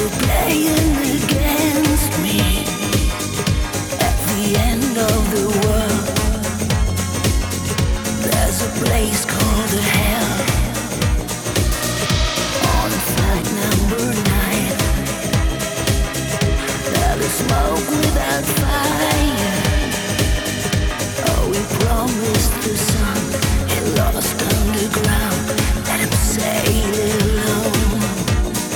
playing against me. At the end of the world, there's a place called hell. On flight number 9, there is smoke without fire. Oh, we promised the sun.